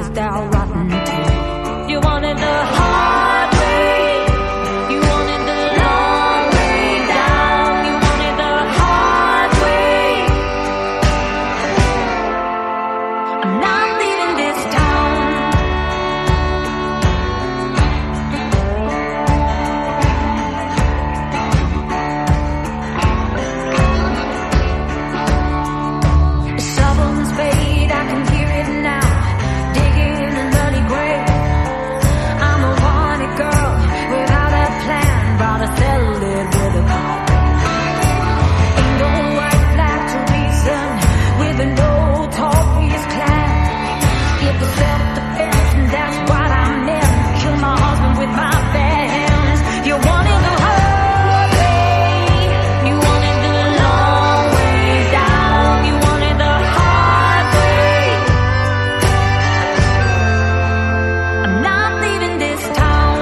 style rotten too. You wanted the hard way, you wanted the long way down, you wanted the hard way. I'm not leaving this town. The shovel and spade, I can hear it now, digging a muddy grave. I'm a wanted girl without a plan, brought a settle it with a call. Ain't no white flag to reason with an old tall piece clad. Get the self-defense and that's what I meant. Kill my husband with my bare hands. You wanted the hard way, you wanted the long way down, you wanted the hard way. I'm not leaving this town.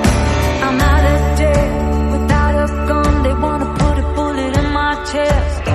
I'm out of debt without a gun. They wanna put a bullet in my chest.